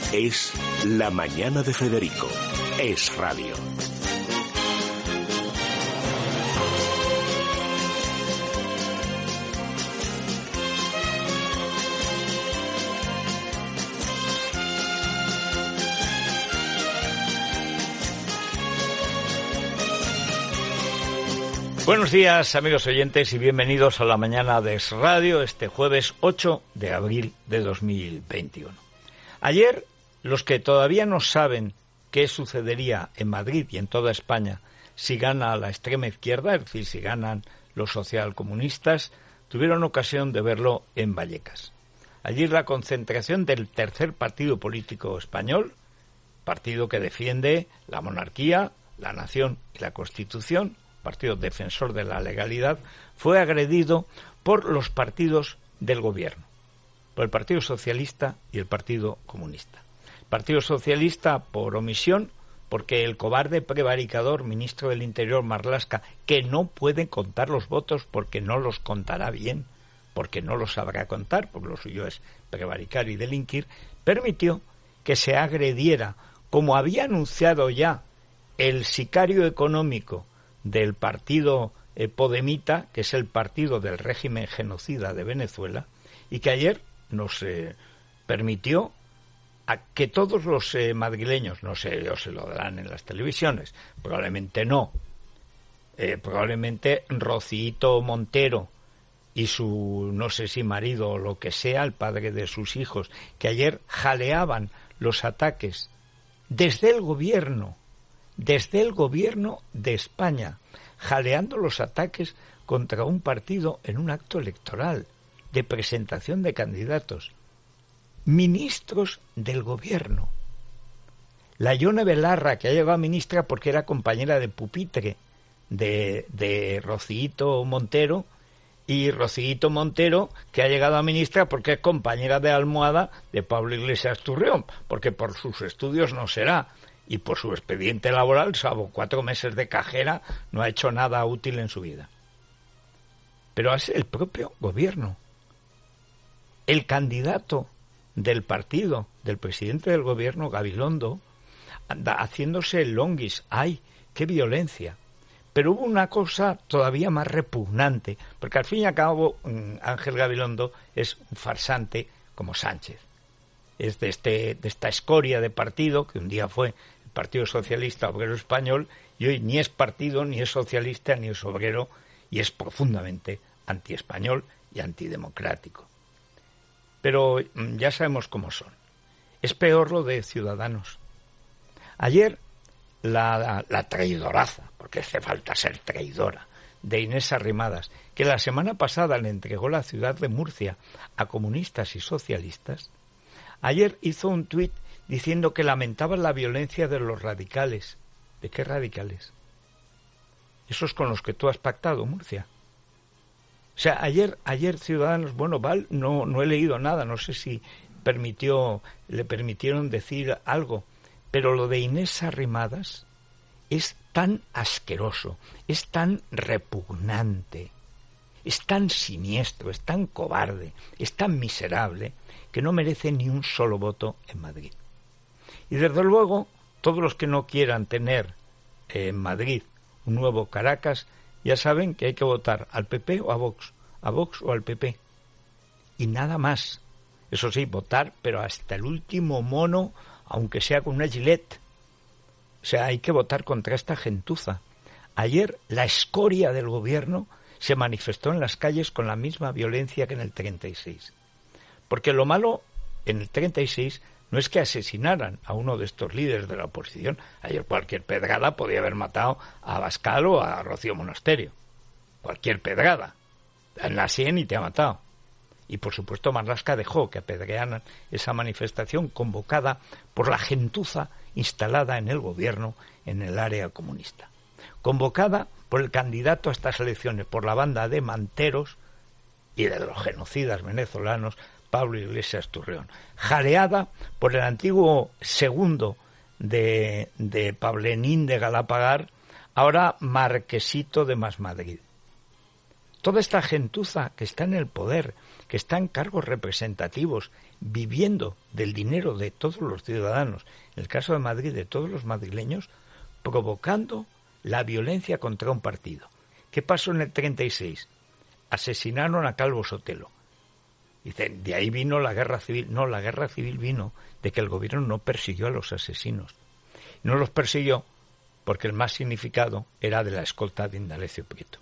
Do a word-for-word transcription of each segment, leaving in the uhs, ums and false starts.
Es La Mañana de Federico. Es Radio. Buenos días, amigos oyentes, y bienvenidos a La Mañana de Es Radio, este jueves ocho de abril de dos mil veintiuno. Ayer, los que todavía no saben qué sucedería en Madrid y en toda España si gana la extrema izquierda, es decir, si ganan los socialcomunistas, tuvieron ocasión de verlo en Vallecas. Allí la concentración del tercer partido político español, partido que defiende la monarquía, la nación y la Constitución, partido defensor de la legalidad, fue agredido por los partidos del gobierno, por el Partido Socialista y el Partido Comunista. El Partido Socialista por omisión, porque el cobarde prevaricador ministro del Interior, Marlaska, que no puede contar los votos porque no los contará bien, porque no los sabrá contar, porque lo suyo es prevaricar y delinquir, permitió que se agrediera, como había anunciado ya el sicario económico del partido eh, Podemita, que es el partido del régimen genocida de Venezuela, y que ayer nos eh, permitió a que todos los eh, madrileños, no sé, o se lo darán en las televisiones, probablemente no, eh, probablemente Rocío Montero y su, no sé si marido o lo que sea, el padre de sus hijos, que ayer jaleaban los ataques desde el gobierno, desde el gobierno de España, jaleando los ataques contra un partido en un acto electoral de presentación de candidatos, ministros del gobierno. La Ione Belarra, que ha llegado a ministra porque era compañera de pupitre de, de Rocío Montero, y Rocío Montero, que ha llegado a ministra porque es compañera de almohada de Pablo Iglesias Turrión, porque por sus estudios no será, y por su expediente laboral, salvo cuatro meses de cajera, no ha hecho nada útil en su vida. Pero es el propio gobierno, el candidato del partido, del presidente del gobierno, Gabilondo, anda haciéndose el longuis. ¡Ay, qué violencia! Pero hubo una cosa todavía más repugnante, porque al fin y al cabo Ángel Gabilondo es un farsante como Sánchez. Es de, este, de esta escoria de partido que un día fue el Partido Socialista Obrero Español y hoy ni es partido, ni es socialista, ni es obrero, y es profundamente antiespañol y antidemocrático. Pero ya sabemos cómo son. Es peor lo de Ciudadanos. Ayer la, la, la traidoraza, porque hace falta ser traidora, de Inés Arrimadas, que la semana pasada le entregó la ciudad de Murcia a comunistas y socialistas, ayer hizo un tuit diciendo que lamentaba la violencia de los radicales. ¿De qué radicales? Esos con los que tú has pactado, Murcia. O sea, ayer, ayer Ciudadanos, bueno, Val, no, no he leído nada, no sé si permitió, le permitieron decir algo, pero lo de Inés Arrimadas es tan asqueroso, es tan repugnante, es tan siniestro, es tan cobarde, es tan miserable, que no merece ni un solo voto en Madrid. Y desde luego, todos los que no quieran tener eh, en Madrid un nuevo Caracas, ya saben que hay que votar al P P o a Vox, a Vox o al P P. Y nada más. Eso sí, votar, pero hasta el último mono, aunque sea con una gilet. O sea, hay que votar contra esta gentuza. Ayer la escoria del gobierno se manifestó en las calles con la misma violencia que en el treinta y seis. Porque lo malo en el treinta y seis no es que asesinaran a uno de estos líderes de la oposición. Ayer cualquier pedrada podía haber matado a Abascal o a Rocío Monasterio. Cualquier pedrada. En la sien y te ha matado. Y por supuesto Marlaska dejó que apedrearan esa manifestación convocada por la gentuza instalada en el gobierno en el área comunista. Convocada por el candidato a estas elecciones, por la banda de manteros y de los genocidas venezolanos, Pablo Iglesias Turrión, jaleada por el antiguo segundo de, de Pablenín de Galapagar, ahora marquesito de Masmadrid. Toda esta gentuza que está en el poder, que está en cargos representativos, viviendo del dinero de todos los ciudadanos, en el caso de Madrid, de todos los madrileños, provocando la violencia contra un partido. ¿Qué pasó en el treinta y seis? Asesinaron a Calvo Sotelo. Dicen, de ahí vino la guerra civil. No, la guerra civil vino de que el gobierno no persiguió a los asesinos. No los persiguió porque el más significado era de la escolta de Indalecio Prieto.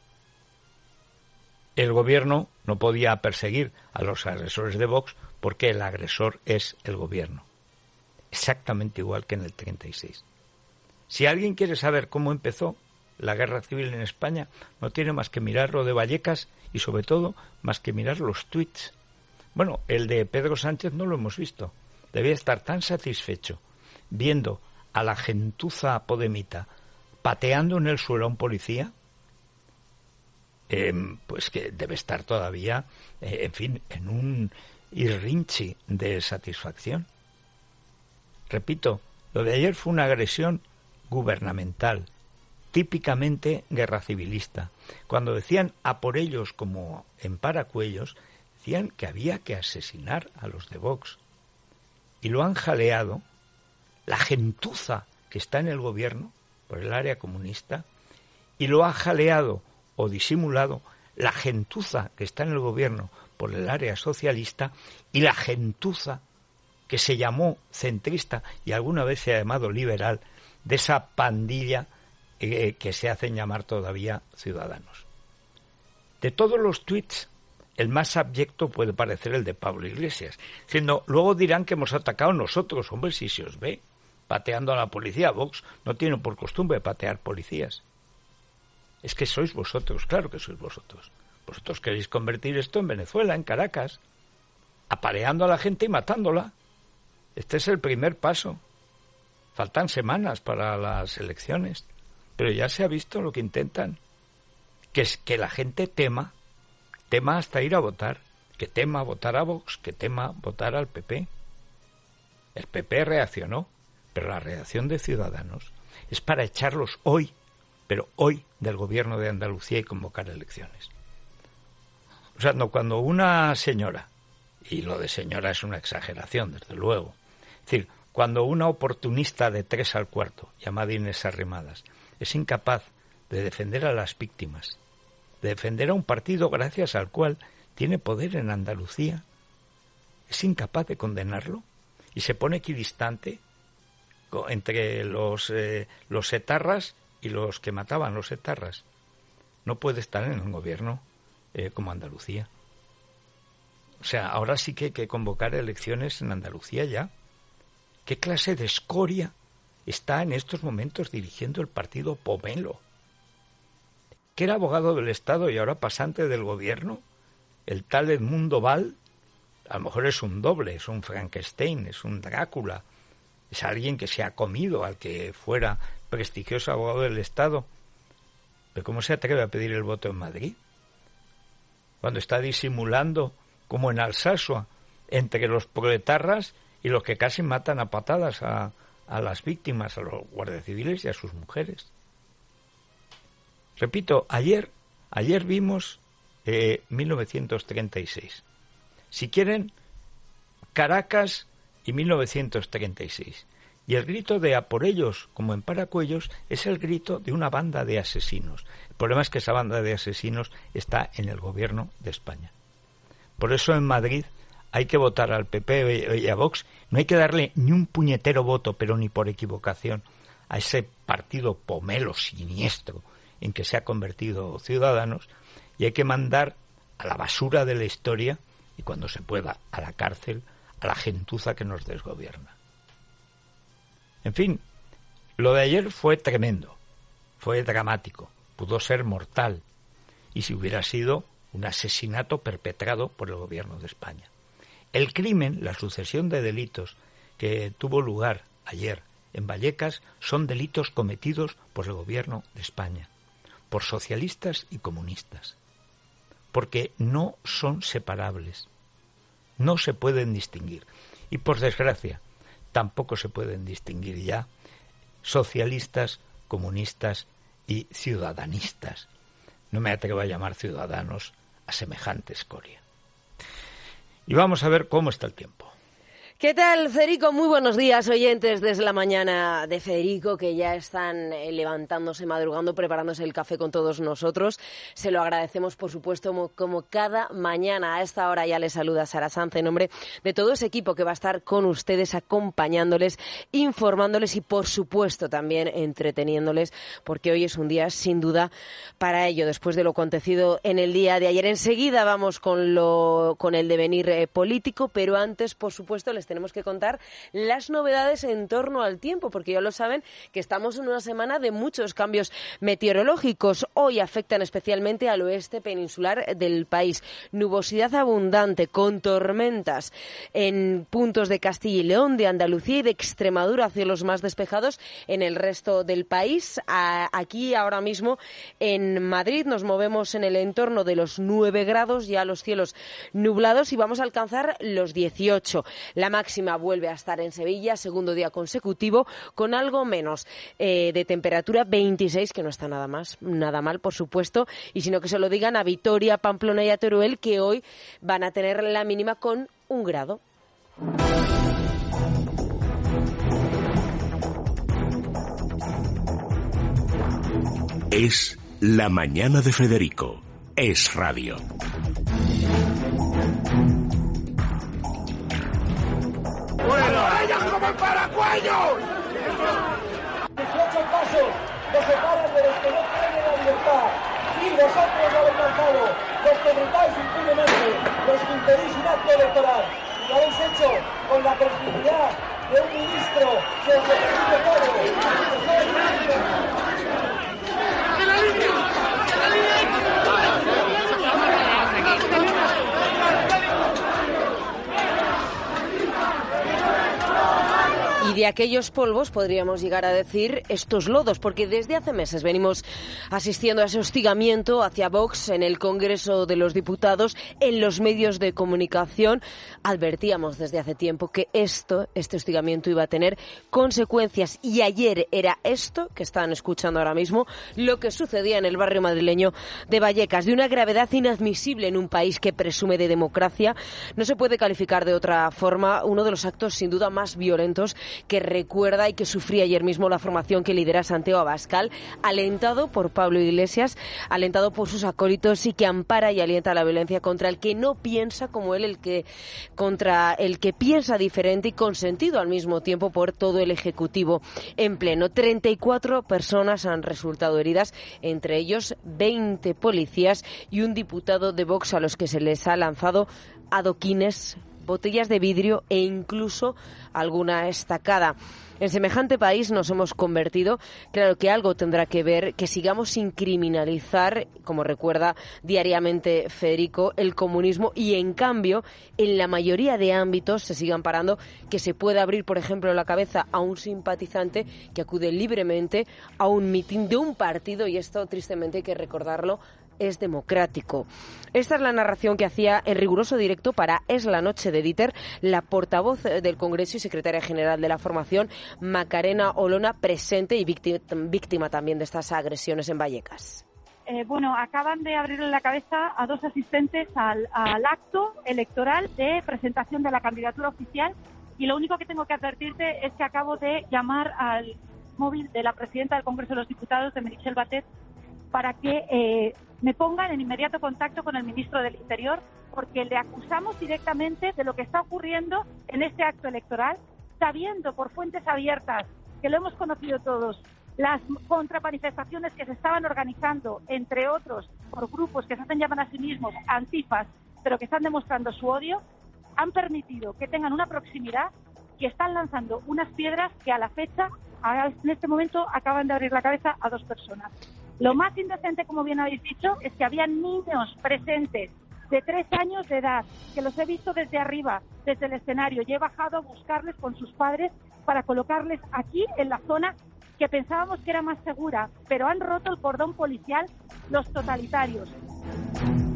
El gobierno no podía perseguir a los agresores de Vox porque el agresor es el gobierno. Exactamente igual que en el treinta y seis. Si alguien quiere saber cómo empezó la guerra civil en España, no tiene más que mirar lo de Vallecas y sobre todo más que mirar los tuits. Bueno, el de Pedro Sánchez no lo hemos visto. Debía estar tan satisfecho viendo a la gentuza podemita pateando en el suelo a un policía, eh, pues que debe estar todavía, eh, en fin, en un irrinchi de satisfacción. Repito, lo de ayer fue una agresión gubernamental, típicamente guerra civilista. Cuando decían a por ellos como en Paracuellos, decían que había que asesinar a los de Vox. Y lo han jaleado la gentuza que está en el gobierno, por el área comunista, y lo ha jaleado o disimulado la gentuza que está en el gobierno por el área socialista y la gentuza que se llamó centrista y alguna vez se ha llamado liberal, de esa pandilla eh, que se hacen llamar todavía Ciudadanos. De todos los tuits, el más abyecto puede parecer el de Pablo Iglesias, siendo, luego dirán que hemos atacado nosotros. Hombre, si se os ve pateando a la policía. Vox no tiene por costumbre patear policías. Es que sois vosotros, claro que sois vosotros. Vosotros queréis convertir esto en Venezuela, en Caracas, apareando a la gente y matándola. Este es el primer paso. Faltan semanas para las elecciones, pero ya se ha visto lo que intentan, que es que la gente tema, tema hasta ir a votar, que tema votar a Vox, que tema votar al P P. El P P reaccionó, pero la reacción de Ciudadanos es para echarlos hoy, pero hoy, del gobierno de Andalucía y convocar elecciones. O sea, no, cuando una señora, y lo de señora es una exageración, desde luego, es decir, cuando una oportunista de tres al cuarto, llamada Inés Arrimadas, es incapaz de defender a las víctimas, de defender a un partido gracias al cual tiene poder en Andalucía, es incapaz de condenarlo y se pone equidistante entre los, eh, los etarras y los que mataban los etarras. No puede estar en un gobierno eh, como Andalucía. O sea, ahora sí que hay que convocar elecciones en Andalucía ya. ¿Qué clase de escoria está en estos momentos dirigiendo el partido Pomelo? Que era abogado del Estado y ahora pasante del gobierno, el tal Edmundo Val, a lo mejor es un doble, es un Frankenstein, es un Drácula, es alguien que se ha comido al que fuera prestigioso abogado del Estado. ¿Pero cómo se atreve a pedir el voto en Madrid? Cuando está disimulando, como en Alsasua, entre los proletarras y los que casi matan a patadas a, a las víctimas, a los guardias civiles y a sus mujeres. Repito, ayer, ayer vimos eh, mil novecientos treinta y seis. Si quieren, Caracas y mil novecientos treinta y seis. Y el grito de a por ellos, como en Paracuellos, es el grito de una banda de asesinos. El problema es que esa banda de asesinos está en el gobierno de España. Por eso en Madrid hay que votar al P P y a Vox. No hay que darle ni un puñetero voto, pero ni por equivocación, a ese partido pomelo siniestro en que se ha convertido Ciudadanos, y hay que mandar a la basura de la historia y, cuando se pueda, a la cárcel a la gentuza que nos desgobierna. En fin, lo de ayer fue tremendo, fue dramático, pudo ser mortal, y si hubiera sido un asesinato perpetrado por el gobierno de España. El crimen, la sucesión de delitos que tuvo lugar ayer en Vallecas, son delitos cometidos por el gobierno de España, por socialistas y comunistas, porque no son separables, no se pueden distinguir, y por desgracia tampoco se pueden distinguir ya socialistas, comunistas y ciudadanistas. No me atrevo a llamar ciudadanos a semejante escoria. Y vamos a ver cómo está el tiempo. ¿Qué tal, Federico? Muy buenos días, oyentes desde la mañana de Federico, que ya están eh, levantándose, madrugando, preparándose el café con todos nosotros. Se lo agradecemos, por supuesto, como, como cada mañana. A esta hora ya les saluda Sara Sanz en nombre de todo ese equipo que va a estar con ustedes, acompañándoles, informándoles y, por supuesto, también entreteniéndoles, porque hoy es un día, sin duda, para ello. Después de lo acontecido en el día de ayer, enseguida vamos con, lo, con el devenir eh, político, pero antes, por supuesto, les tenemos que contar las novedades en torno al tiempo, porque ya lo saben que estamos en una semana de muchos cambios meteorológicos. Hoy afectan especialmente al oeste peninsular del país. Nubosidad abundante con tormentas en puntos de Castilla y León, de Andalucía y de Extremadura, cielos más despejados en el resto del país. Aquí ahora mismo en Madrid nos movemos en el entorno de los nueve grados, ya los cielos nublados, y vamos a alcanzar los dieciocho. La máxima vuelve a estar en Sevilla, segundo día consecutivo, con algo menos eh, de temperatura, veintiséis, que no está nada más, nada mal, por supuesto, y sino que se lo digan a Vitoria, Pamplona y a Teruel, que hoy van a tener la mínima con un grado. Es la mañana de Federico. Es radio. ¡Bueno! ¡Ellos como el paraguayos! dieciocho pasos que separan de los que no tienen la libertad. Y vosotros lo habéis lanzado, los que gritáis impunemente, los que impedís un acto electoral. Y lo habéis hecho con la complicidad de un ministro que os lo permite todo. ¡Que la línea! ¡Que la línea! Y de aquellos polvos podríamos llegar a decir estos lodos, porque desde hace meses venimos asistiendo a ese hostigamiento hacia Vox en el Congreso de los Diputados, en los medios de comunicación. Advertíamos desde hace tiempo que esto, este hostigamiento iba a tener consecuencias, y ayer era esto que están escuchando ahora mismo, lo que sucedía en el barrio madrileño de Vallecas, de una gravedad inadmisible en un país que presume de democracia. No se puede calificar de otra forma uno de los actos sin duda más violentos que recuerda y que sufría ayer mismo la formación que lidera Santiago Abascal, alentado por Pablo Iglesias, alentado por sus acólitos, y que ampara y alienta la violencia contra el que no piensa como él, el que contra el que piensa diferente, y consentido al mismo tiempo por todo el Ejecutivo en pleno. treinta y cuatro personas han resultado heridas, entre ellos veinte policías y un diputado de Vox a los que se les ha lanzado adoquines, botellas de vidrio e incluso alguna estacada. En semejante país nos hemos convertido. Claro que algo tendrá que ver que sigamos sin criminalizar, como recuerda diariamente Federico, el comunismo, y en cambio en la mayoría de ámbitos se sigan parando que se pueda abrir, por ejemplo, la cabeza a un simpatizante que acude libremente a un mitin de un partido, y esto tristemente hay que recordarlo, es democrático. Esta es la narración que hacía en riguroso directo para Es la Noche de Dieter la portavoz del Congreso y secretaria general de la formación, Macarena Olona, presente y víctima, víctima también de estas agresiones en Vallecas. Eh, bueno, acaban de abrirle la cabeza a dos asistentes al, al acto electoral de presentación de la candidatura oficial, y lo único que tengo que advertirte es que acabo de llamar al móvil de la presidenta del Congreso de los Diputados, de Meritxell Batet, para que eh, me pongan en inmediato contacto con el ministro del Interior, porque le acusamos directamente de lo que está ocurriendo en este acto electoral, sabiendo por fuentes abiertas, que lo hemos conocido todos, las contramanifestaciones que se estaban organizando, entre otros, por grupos que se hacen llamar a sí mismos antifas, pero que están demostrando su odio, han permitido que tengan una proximidad y están lanzando unas piedras que a la fecha, en este momento, acaban de abrir la cabeza a dos personas. Lo más indecente, como bien habéis dicho, es que había niños presentes de tres años de edad, que los he visto desde arriba, desde el escenario, y he bajado a buscarles con sus padres para colocarles aquí, en la zona que pensábamos que era más segura, pero han roto el cordón policial los totalitarios.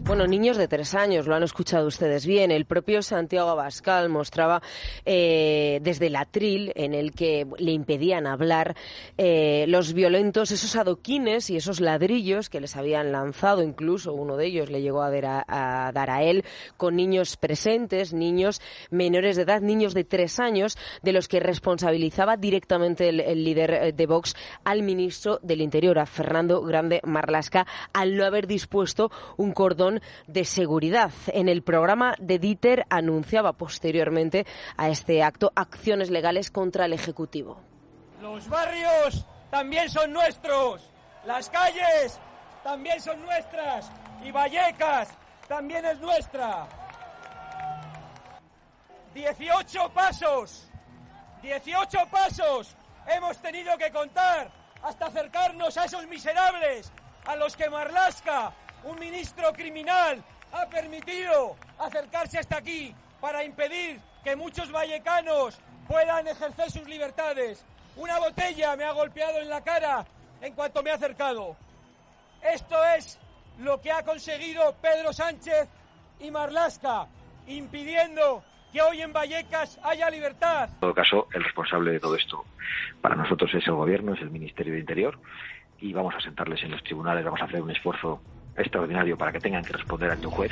Bueno, niños de tres años, lo han escuchado ustedes bien. El propio Santiago Abascal mostraba eh, desde el atril en el que le impedían hablar eh, los violentos, esos adoquines y esos ladrillos que les habían lanzado, incluso uno de ellos le llegó a, ver a, a dar a él, con niños presentes, niños menores de edad, niños de tres años, de los que responsabilizaba directamente el, el líder de Vox al ministro del Interior, a Fernando Grande Marlaska, al no haber dispuesto un cordón de seguridad. En el programa de Dieter anunciaba posteriormente a este acto acciones legales contra el Ejecutivo. Los barrios también son nuestros, las calles también son nuestras y Vallecas también es nuestra. dieciocho pasos, dieciocho pasos hemos tenido que contar hasta acercarnos a esos miserables a los que Marlaska, un ministro criminal, ha permitido acercarse hasta aquí para impedir que muchos vallecanos puedan ejercer sus libertades. Una botella me ha golpeado en la cara en cuanto me ha acercado. Esto es lo que ha conseguido Pedro Sánchez y Marlaska, impidiendo que hoy en Vallecas haya libertad. En todo caso, el responsable de todo esto para nosotros es el Gobierno, es el Ministerio de Interior, y vamos a sentarles en los tribunales, vamos a hacer un esfuerzo extraordinario para que tengan que responder ante un juez.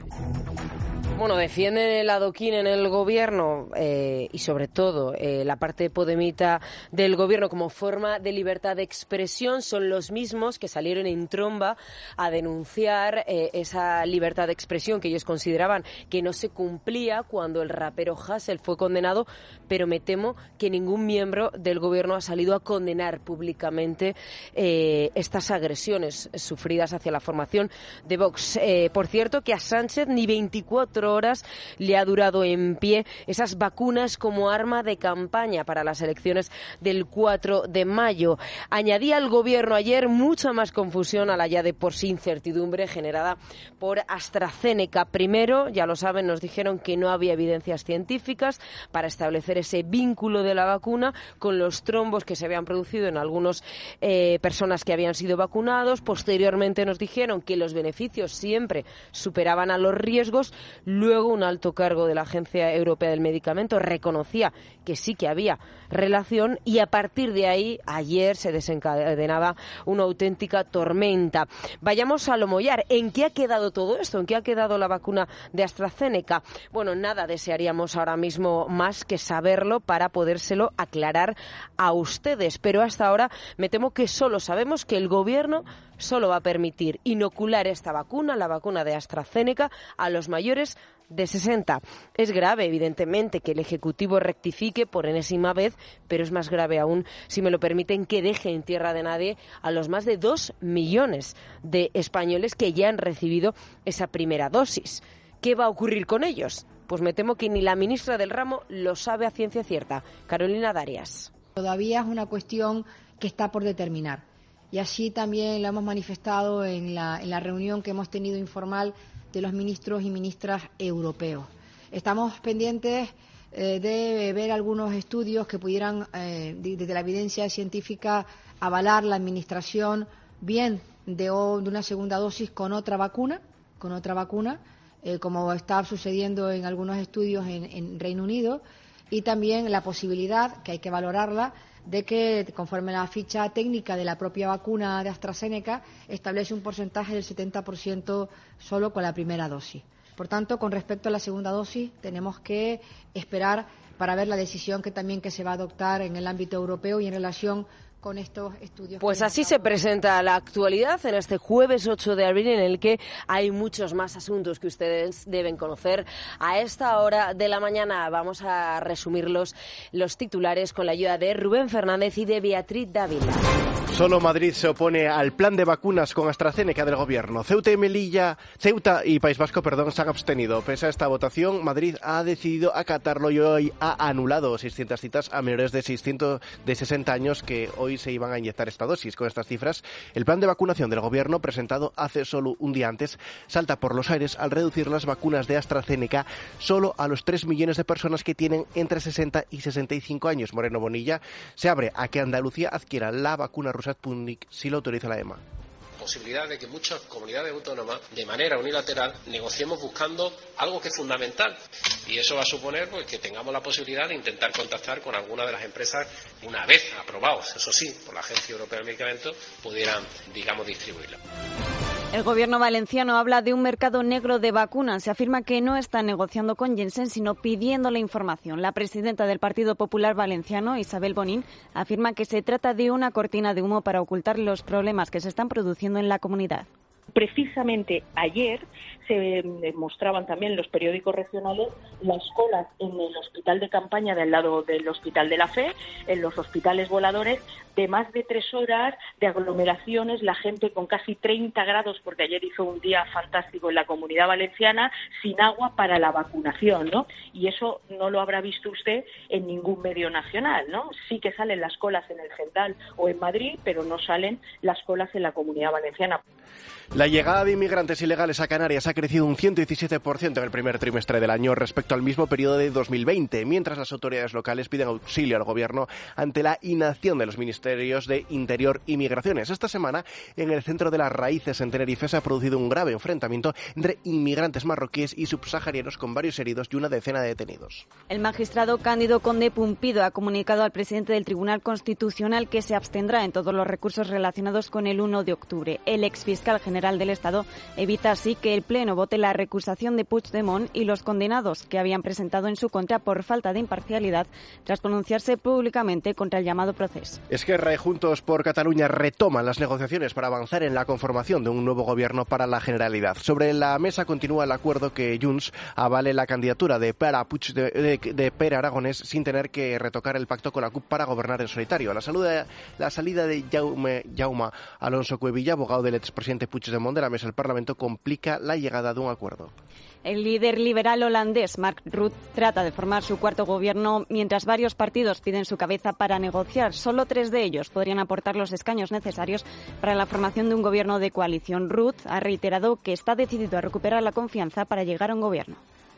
Bueno, defienden el adoquín en el Gobierno eh, y sobre todo eh, la parte podemita del Gobierno como forma de libertad de expresión. Son los mismos que salieron en tromba a denunciar eh, esa libertad de expresión que ellos consideraban que no se cumplía cuando el rapero Hassel fue condenado, pero me temo que ningún miembro del Gobierno ha salido a condenar públicamente eh, estas agresiones sufridas hacia la formación de Vox. Eh, por cierto, que a Sánchez ni veinticuatro horas le ha durado en pie esas vacunas como arma de campaña para las elecciones del cuatro de mayo. Añadía el Gobierno ayer mucha más confusión a la ya de por sí incertidumbre generada por AstraZeneca. Primero, ya lo saben, nos dijeron que no había evidencias científicas para establecer ese vínculo de la vacuna con los trombos que se habían producido en algunas eh, personas que habían sido vacunados. Posteriormente nos dijeron que los beneficios siempre superaban a los riesgos. Luego, un alto cargo de la Agencia Europea del Medicamento reconocía que sí que había relación y a partir de ahí, ayer se desencadenaba una auténtica tormenta. Vayamos a lo mollar. ¿En qué ha quedado todo esto? ¿En qué ha quedado la vacuna de AstraZeneca? Bueno, nada desearíamos ahora mismo más que saberlo para podérselo aclarar a ustedes. Pero hasta ahora me temo que solo sabemos que el Gobierno solo va a permitir inocular esta vacuna, la vacuna de AstraZeneca, a los mayores de sesenta. Es grave, evidentemente, que el Ejecutivo rectifique por enésima vez, pero es más grave aún, si me lo permiten, que deje en tierra de nadie a los más de dos millones de españoles que ya han recibido esa primera dosis. ¿Qué va a ocurrir con ellos? Pues me temo que ni la ministra del ramo lo sabe a ciencia cierta. Carolina Darias. Todavía es una cuestión que está por determinar. Y así también lo hemos manifestado en la, en la reunión que hemos tenido informal de los ministros y ministras europeos. Estamos pendientes eh, de ver algunos estudios que pudieran, eh, desde la evidencia científica, avalar la administración bien de, de una segunda dosis con otra vacuna, con otra vacuna, eh, como está sucediendo en algunos estudios en, en Reino Unido, y también la posibilidad, que hay que valorarla, de que, conforme la ficha técnica de la propia vacuna de AstraZeneca, establece un porcentaje del setenta por ciento solo con la primera dosis. Por tanto, con respecto a la segunda dosis, tenemos que esperar para ver la decisión que también que se va a adoptar en el ámbito europeo y en relación con estos estudios. Pues así se presenta la actualidad en este jueves ocho de abril, en el que hay muchos más asuntos que ustedes deben conocer a esta hora de la mañana. Vamos a resumirlos los titulares con la ayuda de Rubén Fernández y de Beatriz Dávila. Solo Madrid se opone al plan de vacunas con AstraZeneca del Gobierno. Ceuta y Melilla, Ceuta y País Vasco, perdón, se han abstenido. Pese a esta votación, Madrid ha decidido acatarlo y hoy ha anulado seiscientas citas a menores de seiscientos de sesenta años que hoy se iban a inyectar esta dosis. Con estas cifras, el plan de vacunación del Gobierno, presentado hace solo un día antes, salta por los aires al reducir las vacunas de AstraZeneca solo a los tres millones de personas que tienen entre sesenta y sesenta y cinco años. Moreno Bonilla se abre a que Andalucía adquiera la vacuna rusa Sputnik si lo autoriza la EMA. posibilidad de que muchas comunidades autónomas, de manera unilateral, negociemos buscando algo que es fundamental. Y eso va a suponer pues, que tengamos la posibilidad de intentar contactar con alguna de las empresas, una vez aprobados, eso sí, por la Agencia Europea del Medicamento, pudieran, digamos, distribuirla. El gobierno valenciano habla de un mercado negro de vacunas. Se afirma que no está negociando con Janssen, sino pidiendo la información. La presidenta del Partido Popular Valenciano, Isabel Bonín, afirma que se trata de una cortina de humo para ocultar los problemas que se están produciendo en la comunidad. Precisamente ayer se mostraban también en los periódicos regionales las colas en el hospital de campaña del lado del Hospital de la Fe, en los hospitales voladores, de más de tres horas de aglomeraciones, la gente con casi treinta grados, porque ayer hizo un día fantástico en la Comunidad Valenciana, sin agua para la vacunación, ¿no? Y eso no lo habrá visto usted en ningún medio nacional, ¿no? Sí que salen las colas en el Gendal o en Madrid, pero no salen las colas en la Comunidad Valenciana. La llegada de inmigrantes ilegales a Canarias ha crecido un ciento diecisiete por ciento en el primer trimestre del año respecto al mismo periodo de dos mil veinte, mientras las autoridades locales piden auxilio al gobierno ante la inacción de los ministerios de Interior y Migraciones. Esta semana, en el centro de las Raíces en Tenerife, se ha producido un grave enfrentamiento entre inmigrantes marroquíes y subsaharianos, con varios heridos y una decena de detenidos. El magistrado Cándido Conde Pumpido ha comunicado al presidente del Tribunal Constitucional que se abstendrá en todos los recursos relacionados con el uno de octubre. El exfiscal general del Estado evita así que el Pleno vote la recusación de Puigdemont y los condenados que habían presentado en su contra por falta de imparcialidad tras pronunciarse públicamente contra el llamado proceso. Esquerra y Juntos por Cataluña retoman las negociaciones para avanzar en la conformación de un nuevo gobierno para la Generalidad. Sobre la mesa continúa el acuerdo que Junts avale la candidatura de Pere, Puig de, de, de Pere Aragonés sin tener que retocar el pacto con la C U P para gobernar en solitario. La, saluda, la salida de Jaume, Jaume Alonso Cuevilla, abogado del expresidente Puigdemont, de la mesa del Parlamento, complica la llegada de un acuerdo. El líder liberal holandés, Mark Rutte, trata de formar su cuarto gobierno mientras varios partidos piden su cabeza para negociar. Solo tres de ellos podrían aportar los escaños necesarios para la formación de un gobierno de coalición. Rutte ha reiterado que está decidido a recuperar la confianza para llegar a un gobierno.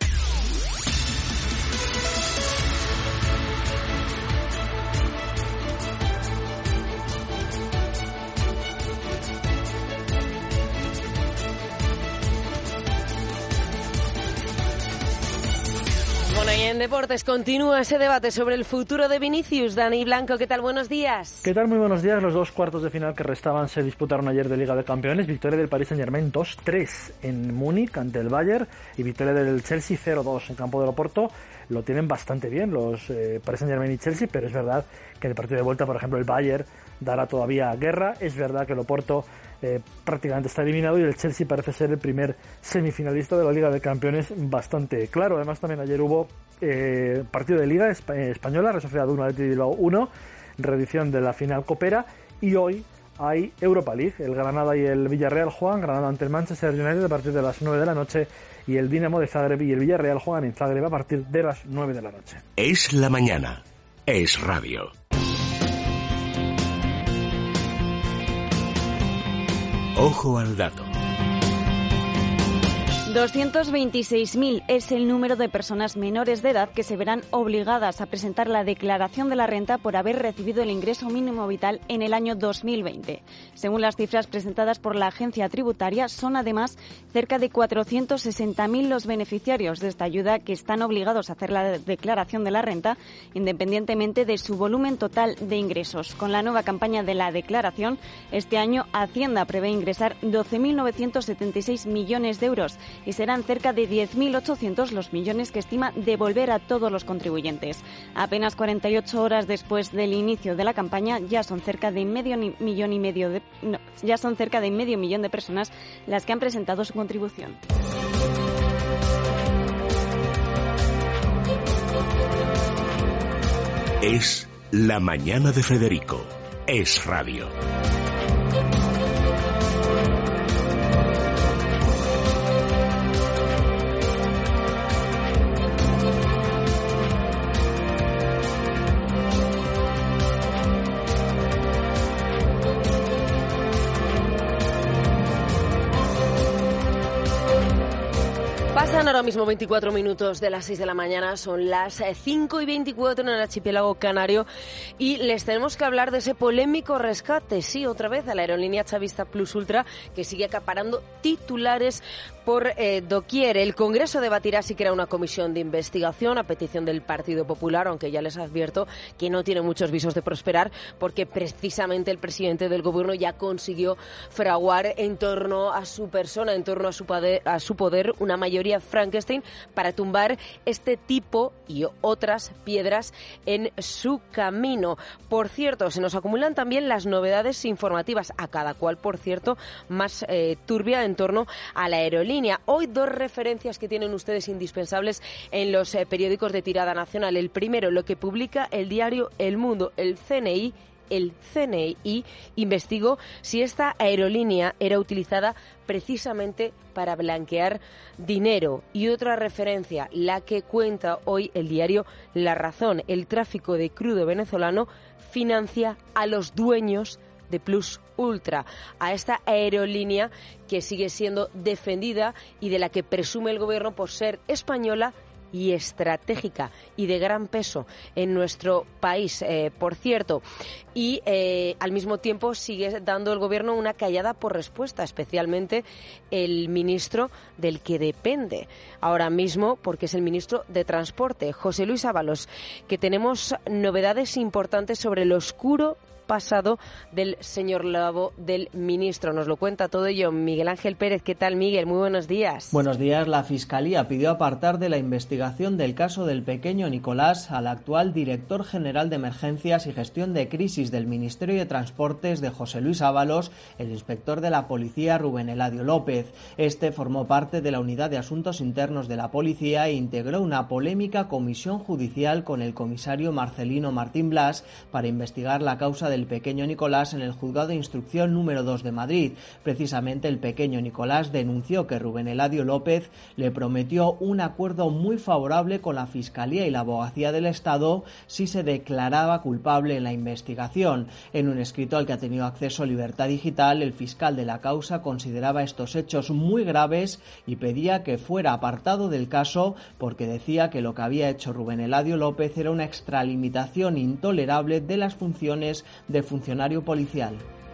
Bueno, y en deportes continúa ese debate sobre el futuro de Vinicius. Dani Blanco, ¿qué tal? Buenos días. ¿Qué tal? Muy buenos días. Los dos cuartos de final que restaban se disputaron ayer de Liga de Campeones. Victoria del Paris Saint-Germain dos tres en Múnich ante el Bayern y victoria del Chelsea cero dos en campo del Oporto. Lo tienen bastante bien los eh, Paris Saint-Germain y Chelsea, pero es verdad que en el partido de vuelta, por ejemplo, el Bayern dará todavía guerra. Es verdad que el Oporto eh, prácticamente está eliminado y el Chelsea parece ser el primer semifinalista de la Liga de Campeones bastante claro. Además, también ayer hubo eh, partido de Liga Española, Real Sociedad uno, Athletic Bilbao uno, reedición de la final Copera, y hoy hay Europa League. El Granada y el Villarreal juegan, Granada ante el Manchester United a partir de las nueve de la noche y el Dinamo de Zagreb y el Villarreal juegan en Zagreb a partir de las nueve de la noche. Es la mañana. Es radio. Ojo al dato. doscientos veintiséis mil es el número de personas menores de edad que se verán obligadas a presentar la declaración de la renta por haber recibido el ingreso mínimo vital en el año dos mil veinte. Según las cifras presentadas por la agencia tributaria, son además cerca de cuatrocientos sesenta mil los beneficiarios de esta ayuda que están obligados a hacer la declaración de la renta independientemente de su volumen total de ingresos. Con la nueva campaña de la declaración, este año Hacienda prevé ingresar doce mil novecientos setenta y seis millones de euros y serán cerca de diez mil ochocientos los millones que estima devolver a todos los contribuyentes. Apenas cuarenta y ocho horas después del inicio de la campaña, ya son cerca de medio millón y medio de, no, ya son cerca de medio millón de personas las que han presentado su contribución. Es la mañana de Federico. Es radio. Pasan Pasan ahora mismo veinticuatro minutos de las seis de la mañana, son las cinco y veinticuatro en el archipiélago canario y les tenemos que hablar de ese polémico rescate, sí, otra vez, a la aerolínea chavista Plus Ultra, que sigue acaparando titulares por eh, doquier. El Congreso debatirá si crea una comisión de investigación a petición del Partido Popular, aunque ya les advierto que no tiene muchos visos de prosperar, porque precisamente el presidente del Gobierno ya consiguió fraguar en torno a su persona, en torno a su poder, a su poder una mayoría Frankenstein para tumbar este tipo y otras piedras en su camino. Por cierto, se nos acumulan también las novedades informativas, a cada cual, por cierto, más eh, turbia en torno a la aerolínea. Hoy dos referencias que tienen ustedes indispensables en los eh, periódicos de tirada nacional. El primero, lo que publica el diario El Mundo, el C N I. El C N I investigó si esta aerolínea era utilizada precisamente para blanquear dinero. Y otra referencia, la que cuenta hoy el diario La Razón. El tráfico de crudo venezolano financia a los dueños de Plus Ultra, a esta aerolínea que sigue siendo defendida y de la que presume el gobierno por ser española y estratégica y de gran peso en nuestro país, eh, por cierto. Y eh, al mismo tiempo sigue dando el gobierno una callada por respuesta, especialmente el ministro del que depende ahora mismo, porque es el ministro de Transporte, José Luis Ábalos, que tenemos novedades importantes sobre el oscuro pasado del señor Lobo, del ministro. Nos lo cuenta todo ello Miguel Ángel Pérez. ¿Qué tal, Miguel? Muy buenos días. Buenos días. La Fiscalía pidió apartar de la investigación del caso del pequeño Nicolás al actual director general de Emergencias y Gestión de Crisis del Ministerio de Transportes de José Luis Ábalos, el inspector de la Policía Rubén Eladio López. Este formó parte de la Unidad de Asuntos Internos de la Policía e integró una polémica comisión judicial con el comisario Marcelino Martín Blas para investigar la causa de el pequeño Nicolás en el Juzgado de Instrucción número dos de Madrid. Precisamente el pequeño Nicolás denunció que Rubén Eladio López le prometió un acuerdo muy favorable con la Fiscalía y la Abogacía del Estado si se declaraba culpable en la investigación. En un escrito al que ha tenido acceso Libertad Digital, el fiscal de la causa consideraba estos hechos muy graves y pedía que fuera apartado del caso porque decía que lo que había hecho Rubén Eladio López era una extralimitación intolerable de las funciones de funcionario policial.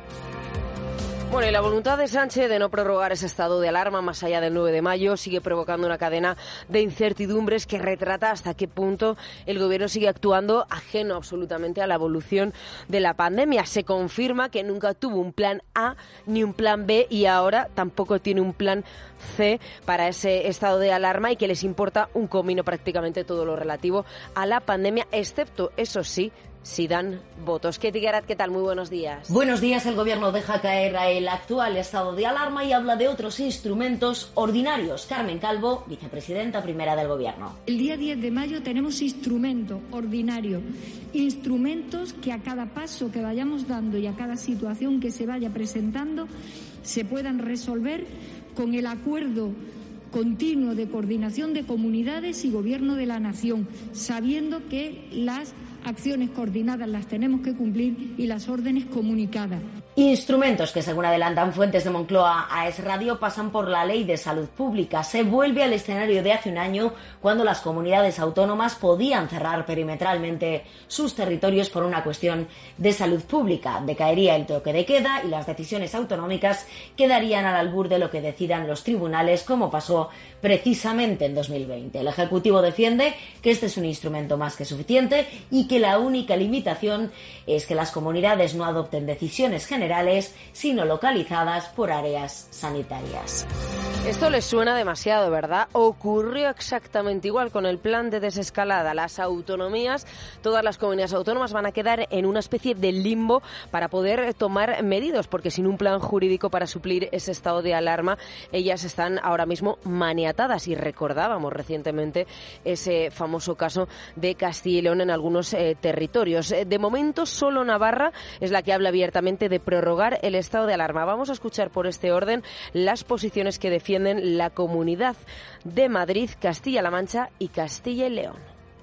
Bueno, y la voluntad de Sánchez de no prorrogar ese estado de alarma más allá del nueve de mayo sigue provocando una cadena de incertidumbres que retrata hasta qué punto el gobierno sigue actuando ajeno absolutamente a la evolución de la pandemia. Se confirma que nunca tuvo un plan A ni un plan B y ahora tampoco tiene un plan C para ese estado de alarma y que les importa un comino prácticamente todo lo relativo a la pandemia, excepto, eso sí, si dan votos. Ketty Garat, ¿qué tal? Muy buenos días. Buenos días. El Gobierno deja caer el actual estado de alarma y habla de otros instrumentos ordinarios. Carmen Calvo, vicepresidenta primera del Gobierno. El día diez de mayo tenemos instrumentos ordinarios, instrumentos que a cada paso que vayamos dando y a cada situación que se vaya presentando se puedan resolver con el acuerdo continuo de coordinación de comunidades y Gobierno de la Nación, sabiendo que las acciones coordinadas las tenemos que cumplir y las órdenes comunicadas. Instrumentos que, según adelantan fuentes de Moncloa a Es Radio, pasan por la Ley de Salud Pública. Se vuelve al escenario de hace un año, cuando las comunidades autónomas podían cerrar perimetralmente sus territorios por una cuestión de salud pública. Decaería el toque de queda y las decisiones autonómicas quedarían al albur de lo que decidan los tribunales, como pasó precisamente en dos mil veinte. El Ejecutivo defiende que este es un instrumento más que suficiente y que la única limitación es que las comunidades no adopten decisiones generales, sino localizadas por áreas sanitarias. Esto les suena demasiado, ¿verdad? Ocurrió exactamente igual con el plan de desescalada. Las autonomías, todas las comunidades autónomas van a quedar en una especie de limbo para poder tomar medidas, porque sin un plan jurídico para suplir ese estado de alarma, ellas están ahora mismo maniatadas. Y recordábamos recientemente ese famoso caso de Castilla y León en algunos eh, territorios. De momento, solo Navarra es la que habla abiertamente de prorrogar el estado de alarma. Vamos a escuchar por este orden las posiciones que defienden la Comunidad de Madrid, Castilla-La Mancha y Castilla y León.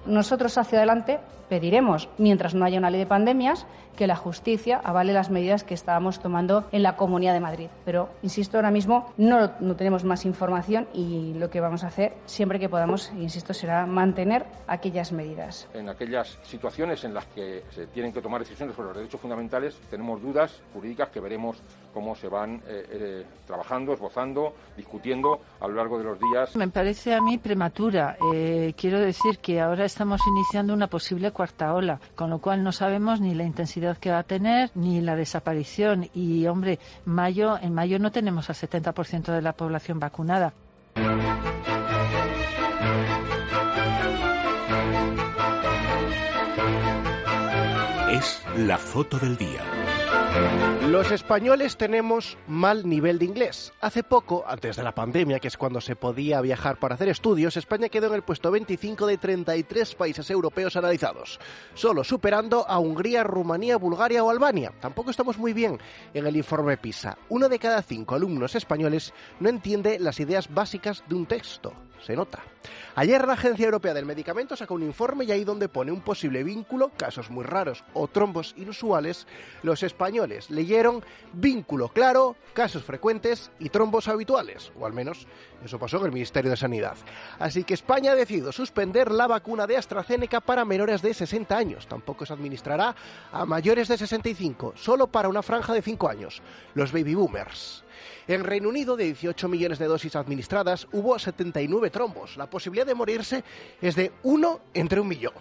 Nosotros hacia adelante pediremos, mientras no haya una ley de pandemias, que la justicia avale las medidas que estábamos tomando en la Comunidad de Madrid. Pero, insisto, ahora mismo no, no tenemos más información y lo que vamos a hacer, siempre que podamos, insisto, será mantener aquellas medidas. En aquellas situaciones en las que se tienen que tomar decisiones sobre los derechos fundamentales, tenemos dudas jurídicas que veremos cómo se van eh, eh, trabajando, esbozando, discutiendo a lo largo de los días. Me parece a mí prematura. Eh, quiero decir que ahora estamos iniciando una posible cuarta ola, con lo cual no sabemos ni la intensidad que va a tener ni la desaparición. Y, hombre, mayo, en mayo no tenemos al setenta por ciento de la población vacunada. Es la foto del día. Los españoles tenemos mal nivel de inglés. Hace poco, antes de la pandemia, que es cuando se podía viajar para hacer estudios, España quedó en el puesto veinticinco de treinta y tres países europeos analizados, solo superando a Hungría, Rumanía, Bulgaria o Albania. Tampoco estamos muy bien en el informe PISA. Uno de cada cinco alumnos españoles no entiende las ideas básicas de un texto. Se nota. Ayer la Agencia Europea del Medicamento sacó un informe y ahí donde pone un posible vínculo, casos muy raros o trombos inusuales, los españoles leyeron vínculo claro, casos frecuentes y trombos habituales, o al menos eso pasó en el Ministerio de Sanidad. Así que España ha decidido suspender la vacuna de AstraZeneca para menores de sesenta años. Tampoco se administrará a mayores de sesenta y cinco, solo para una franja de cinco años, los baby boomers. En Reino Unido, de dieciocho millones de dosis administradas, hubo setenta y nueve trombos. La posibilidad de morirse es de uno entre un millón.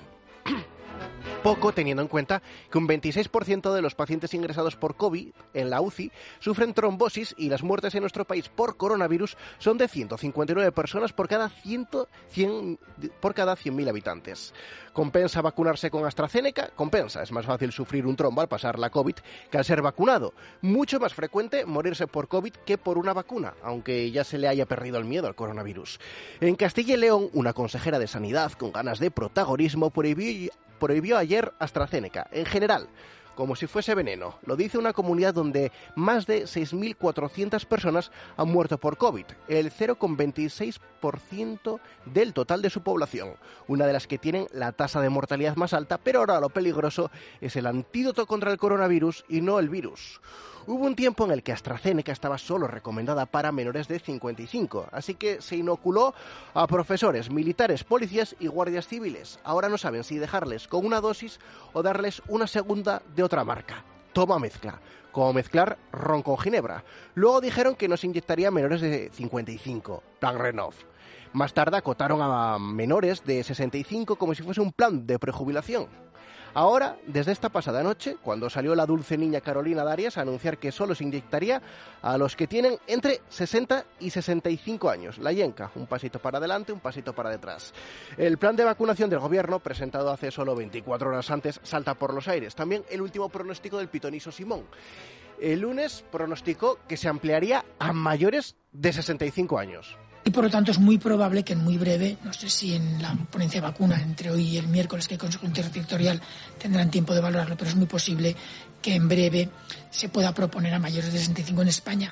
Poco teniendo en cuenta que un veintiséis por ciento de los pacientes ingresados por COVID en la U C I sufren trombosis y las muertes en nuestro país por coronavirus son de ciento cincuenta y nueve personas por cada cien, cien, por cada cien mil habitantes. ¿Compensa vacunarse con AstraZeneca? Compensa. Es más fácil sufrir un trombo al pasar la COVID que al ser vacunado. Mucho más frecuente morirse por COVID que por una vacuna, aunque ya se le haya perdido el miedo al coronavirus. En Castilla y León, una consejera de Sanidad con ganas de protagonismo prohibió prohibió ayer AstraZeneca, en general, como si fuese veneno. Lo dice una comunidad donde más de seis mil cuatrocientas personas han muerto por COVID, el cero coma veintiséis por ciento del total de su población, una de las que tienen la tasa de mortalidad más alta, pero ahora lo peligroso es el antídoto contra el coronavirus y no el virus. Hubo un tiempo en el que AstraZeneca estaba solo recomendada para menores de cincuenta y cinco, así que se inoculó a profesores, militares, policías y guardias civiles. Ahora no saben si dejarles con una dosis o darles una segunda de otra marca. Toma mezcla, como mezclar ron con ginebra. Luego dijeron que no se inyectaría a menores de cincuenta y cinco, plan Renov. Más tarde acotaron a menores de sesenta y cinco como si fuese un plan de prejubilación. Ahora, desde esta pasada noche, cuando salió la dulce niña Carolina Darias a anunciar que solo se inyectaría a los que tienen entre sesenta y sesenta y cinco años. La yenca, un pasito para adelante, un pasito para detrás. El plan de vacunación del gobierno, presentado hace solo veinticuatro horas antes, salta por los aires. También el último pronóstico del pitoniso Simón. El lunes pronosticó que se ampliaría a mayores de sesenta y cinco años. Y por lo tanto es muy probable que en muy breve, no sé si en la ponencia de vacuna, entre hoy y el miércoles que el Consejo Interterritorial tendrán tiempo de valorarlo, pero es muy posible que en breve se pueda proponer a mayores de sesenta y cinco en España.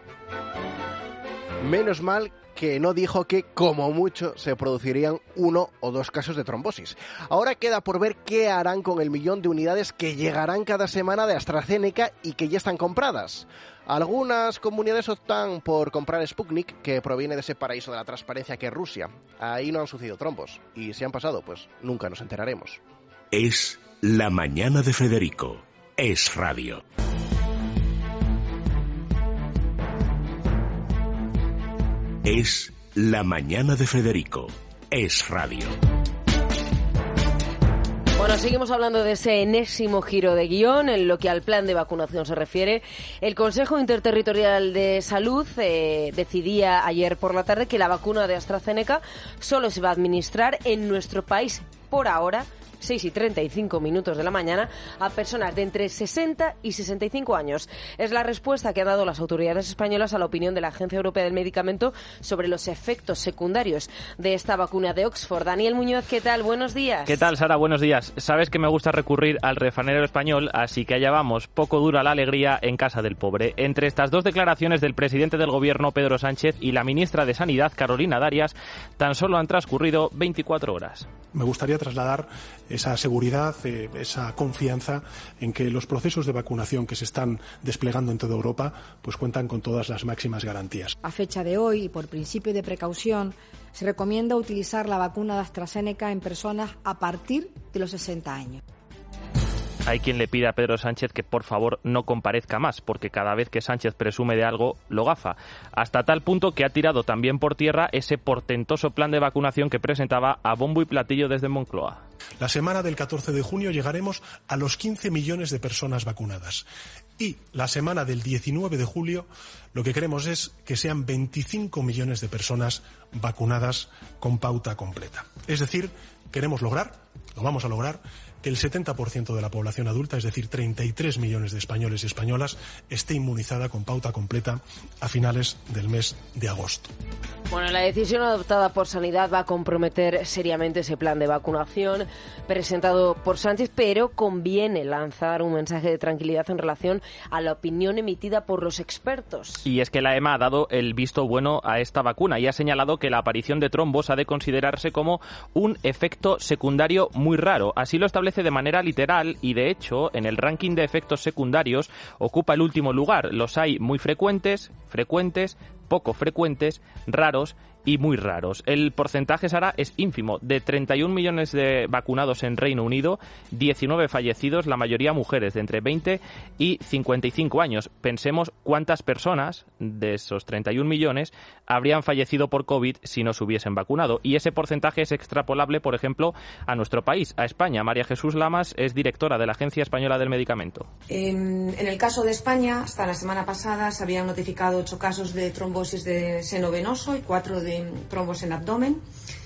Menos mal que no dijo que, como mucho, se producirían uno o dos casos de trombosis. Ahora queda por ver qué harán con el millón de unidades que llegarán cada semana de AstraZeneca y que ya están compradas. Algunas comunidades optan por comprar Sputnik, que proviene de ese paraíso de la transparencia que es Rusia. Ahí no han sucedido trombos. Y si han pasado, pues nunca nos enteraremos. Es La Mañana de Federico. Es Radio. Es La Mañana de Federico. Es Radio. Bueno, seguimos hablando de ese enésimo giro de guión en lo que al plan de vacunación se refiere. El Consejo Interterritorial de Salud eh, decidía ayer por la tarde que la vacuna de AstraZeneca solo se va a administrar en nuestro país por ahora seis y treinta y cinco minutos de la mañana, a personas de entre sesenta y sesenta y cinco años. Es la respuesta que han dado las autoridades españolas a la opinión de la Agencia Europea del Medicamento sobre los efectos secundarios de esta vacuna de Oxford. Daniel Muñoz, ¿qué tal? Buenos días. ¿Qué tal, Sara? Buenos días. Sabes que me gusta recurrir al refranero español, así que allá vamos. Poco dura la alegría en casa del pobre. Entre estas dos declaraciones del presidente del Gobierno, Pedro Sánchez, y la ministra de Sanidad, Carolina Darias, tan solo han transcurrido veinticuatro horas. Me gustaría trasladar esa seguridad, eh, esa confianza en que los procesos de vacunación que se están desplegando en toda Europa pues cuentan con todas las máximas garantías. A fecha de hoy, y por principio de precaución, se recomienda utilizar la vacuna de AstraZeneca en personas a partir de los sesenta años. Hay quien le pide a Pedro Sánchez que por favor no comparezca más, porque cada vez que Sánchez presume de algo, lo gafa. Hasta tal punto que ha tirado también por tierra ese portentoso plan de vacunación que presentaba a bombo y platillo desde Moncloa. La semana del catorce de junio llegaremos a los quince millones de personas vacunadas. Y la semana del diecinueve de julio lo que queremos es que sean veinticinco millones de personas vacunadas con pauta completa. Es decir, queremos lograr, lo vamos a lograr, que el setenta por ciento de la población adulta, es decir, treinta y tres millones de españoles y españolas, esté inmunizada con pauta completa a finales del mes de agosto. Bueno, la decisión adoptada por Sanidad va a comprometer seriamente ese plan de vacunación presentado por Sánchez, pero conviene lanzar un mensaje de tranquilidad en relación a la opinión emitida por los expertos. Y es que la EMA ha dado el visto bueno a esta vacuna y ha señalado que la aparición de trombos ha de considerarse como un efecto secundario muy raro. Así lo establece de manera literal y, de hecho, en el ranking de efectos secundarios ocupa el último lugar. Los hay muy frecuentes, frecuentes, poco frecuentes, raros y muy raros. El porcentaje, Sara, es ínfimo. De treinta y un millones de vacunados en Reino Unido, diecinueve fallecidos, la mayoría mujeres de entre veinte y cincuenta y cinco años. Pensemos cuántas personas de esos treinta y un millones habrían fallecido por COVID si no se hubiesen vacunado. Y ese porcentaje es extrapolable, por ejemplo, a nuestro país, a España. María Jesús Lamas es directora de la Agencia Española del Medicamento. En, en el caso de España, hasta la semana pasada se habían notificado ocho casos de trombosis de seno venoso y cuatro de trombos en abdomen,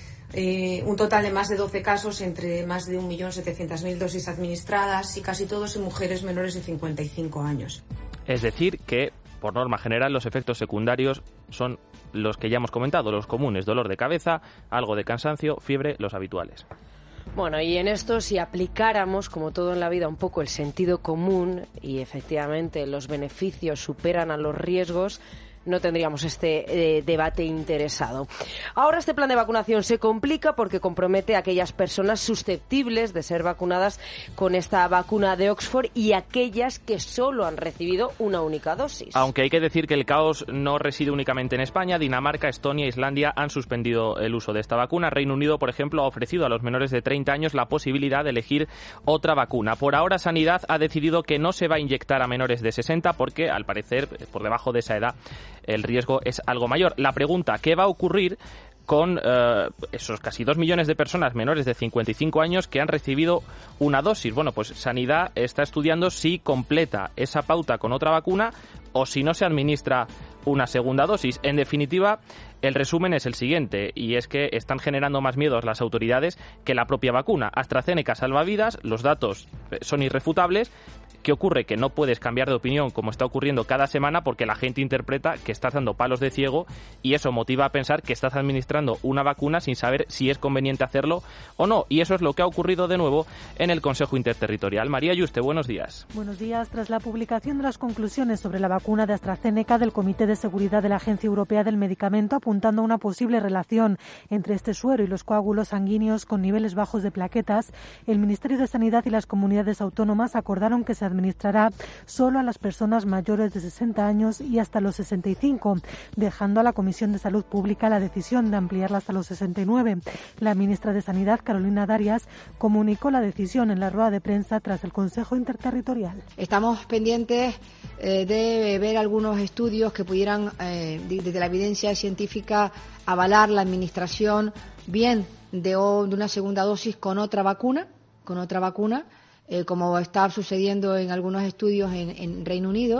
eh, un total de más de doce casos entre más de un millón setecientas mil dosis administradas y casi todos en mujeres menores de cincuenta y cinco años. Es decir que, por norma general, los efectos secundarios son los que ya hemos comentado, los comunes: dolor de cabeza, algo de cansancio, fiebre, los habituales. Bueno, y en esto, si aplicáramos, como todo en la vida, un poco el sentido común y efectivamente los beneficios superan a los riesgos, no tendríamos este eh, debate interesado. Ahora este plan de vacunación se complica porque compromete a aquellas personas susceptibles de ser vacunadas con esta vacuna de Oxford y aquellas que solo han recibido una única dosis. Aunque hay que decir que el caos no reside únicamente en España. Dinamarca, Estonia e Islandia han suspendido el uso de esta vacuna. Reino Unido, por ejemplo, ha ofrecido a los menores de treinta años la posibilidad de elegir otra vacuna. Por ahora, Sanidad ha decidido que no se va a inyectar a menores de sesenta porque, al parecer, por debajo de esa edad, el riesgo es algo mayor. La pregunta, ¿qué va a ocurrir con eh, esos casi dos millones de personas menores de cincuenta y cinco años que han recibido una dosis? Bueno, pues Sanidad está estudiando si completa esa pauta con otra vacuna o si no se administra una segunda dosis. En definitiva, el resumen es el siguiente, y es que están generando más miedos las autoridades que la propia vacuna. AstraZeneca salva vidas, los datos son irrefutables. ¿Qué ocurre? Que no puedes cambiar de opinión como está ocurriendo cada semana porque la gente interpreta que estás dando palos de ciego y eso motiva a pensar que estás administrando una vacuna sin saber si es conveniente hacerlo o no. Y eso es lo que ha ocurrido de nuevo en el Consejo Interterritorial. María Yuste, buenos días. Buenos días. Tras la publicación de las conclusiones sobre la vacuna de AstraZeneca del Comité de Seguridad de la Agencia Europea del Medicamento, apuntando a una posible relación entre este suero y los coágulos sanguíneos con niveles bajos de plaquetas, el Ministerio de Sanidad y las comunidades autónomas acordaron que se administrará solo a las personas mayores de sesenta años y hasta los sesenta y cinco, dejando a la Comisión de Salud Pública la decisión de ampliarla hasta los sesenta y nueve. La ministra de Sanidad, Carolina Darias, comunicó la decisión en la rueda de prensa tras el Consejo Interterritorial. Estamos pendientes eh, de ver algunos estudios que pudieran, eh, desde la evidencia científica, avalar la administración bien de, de una segunda dosis con otra vacuna, con otra vacuna, Eh, como está sucediendo en algunos estudios en, en Reino Unido,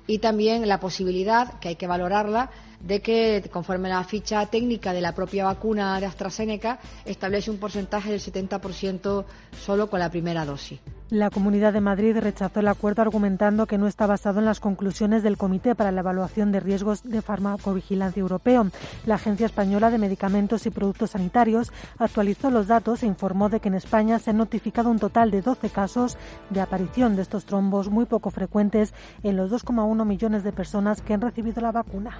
y también la posibilidad, que hay que valorarla, de que, conforme la ficha técnica de la propia vacuna de AstraZeneca, establece un porcentaje del setenta por ciento solo con la primera dosis. La Comunidad de Madrid rechazó el acuerdo argumentando que no está basado en las conclusiones del Comité para la Evaluación de Riesgos de Farmacovigilancia Europeo. La Agencia Española de Medicamentos y Productos Sanitarios actualizó los datos e informó de que en España se han notificado un total de doce casos de aparición de estos trombos muy poco frecuentes en los dos coma uno millones de personas que han recibido la vacuna.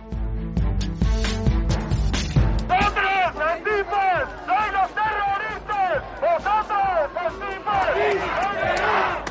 ¡Vosotros, antifas! ¡Sois los terroristas! ¡Vosotros, antifas!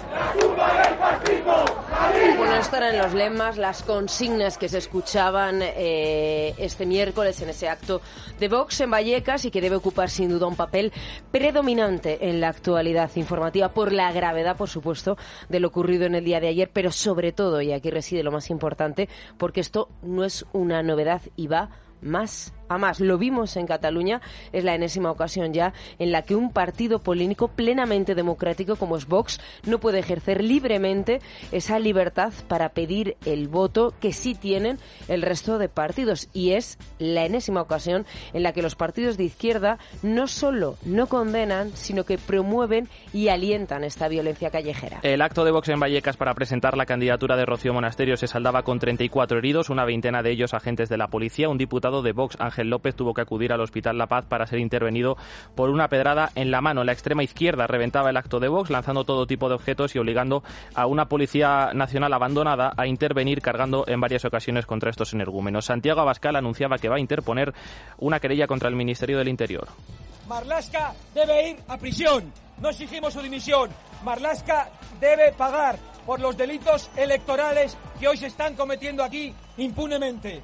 Bueno, estos eran los lemas, las consignas que se escuchaban eh, este miércoles en ese acto de Vox en Vallecas y que debe ocupar sin duda un papel predominante en la actualidad informativa por la gravedad, por supuesto, de lo ocurrido en el día de ayer, pero sobre todo, y aquí reside lo más importante, porque esto no es una novedad y va más a más. Lo vimos en Cataluña, es la enésima ocasión ya en la que un partido político plenamente democrático como es Vox no puede ejercer libremente esa libertad para pedir el voto que sí tienen el resto de partidos, y es la enésima ocasión en la que los partidos de izquierda no solo no condenan, sino que promueven y alientan esta violencia callejera. El acto de Vox en Vallecas para presentar la candidatura de Rocío Monasterio se saldaba con treinta y cuatro heridos, una veintena de ellos agentes de la policía. Un diputado de Vox, Ángel López, tuvo que acudir al Hospital La Paz para ser intervenido por una pedrada en la mano. La extrema izquierda reventaba el acto de Vox, lanzando todo tipo de objetos y obligando a una Policía Nacional abandonada a intervenir, cargando en varias ocasiones contra estos energúmenos. Santiago Abascal anunciaba que va a interponer una querella contra el Ministerio del Interior. Marlaska debe ir a prisión. No exigimos su dimisión. Marlaska debe pagar por los delitos electorales que hoy se están cometiendo aquí impunemente.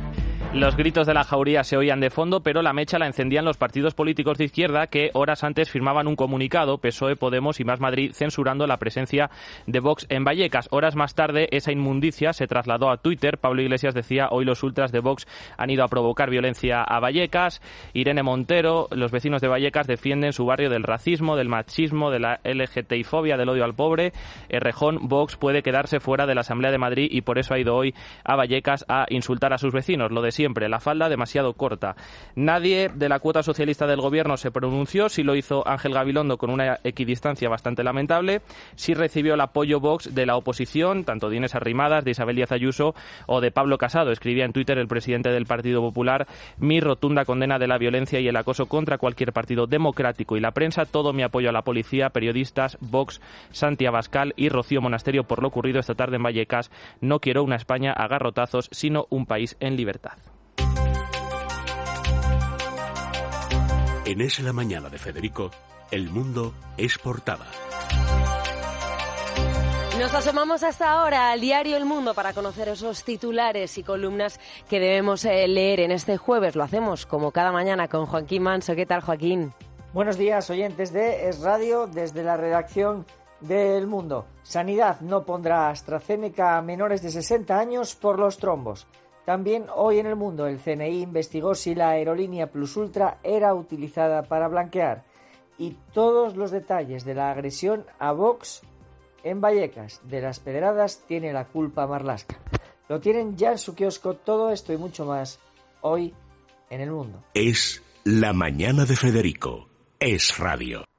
Los gritos de la jauría se oían de fondo, pero la mecha la encendían los partidos políticos de izquierda que horas antes firmaban un comunicado, P S O E, Podemos y Más Madrid, censurando la presencia de Vox en Vallecas. Horas más tarde, esa inmundicia se trasladó a Twitter. Pablo Iglesias decía: hoy los ultras de Vox han ido a provocar violencia a Vallecas. Irene Montero: los vecinos de Vallecas defienden su barrio del racismo, del machismo, de la L G T B I fobia, del odio al pobre. Errejón: Vox puede quedarse fuera de la Asamblea de Madrid y por eso ha ido hoy a Vallecas a insultar a sus vecinos. Lo de siempre, la falda demasiado corta. Nadie de la cuota socialista del gobierno se pronunció. Sí lo hizo Ángel Gabilondo con una equidistancia bastante lamentable. Sí recibió el apoyo Vox de la oposición, tanto de Inés Arrimadas, de Isabel Díaz Ayuso o de Pablo Casado. Escribía en Twitter el presidente del Partido Popular: mi rotunda condena de la violencia y el acoso contra cualquier partido democrático y la prensa, todo mi apoyo a la policía, periodistas, Vox, Santi Abascal y Rocío Monasterio por lo ocurrido esta tarde en Vallecas. No quiero una España a garrotazos, sino un país en libertad. En Es la Mañana de Federico, El Mundo es portada. Nos asomamos hasta ahora al diario El Mundo para conocer esos titulares y columnas que debemos eh, leer en este jueves. Lo hacemos como cada mañana con Joaquín Manso. ¿Qué tal, Joaquín? Buenos días, oyentes de Es Radio, desde la redacción de El Mundo. Sanidad no pondrá AstraZeneca a menores de sesenta años por los trombos. También hoy en El Mundo el C N I investigó si la aerolínea Plus Ultra era utilizada para blanquear. Y todos los detalles de la agresión a Vox en Vallecas. De las pedradas tiene la culpa Marlaska. Lo tienen ya en su kiosco, todo esto y mucho más hoy en El Mundo. Es la mañana de Federico. Es Radio.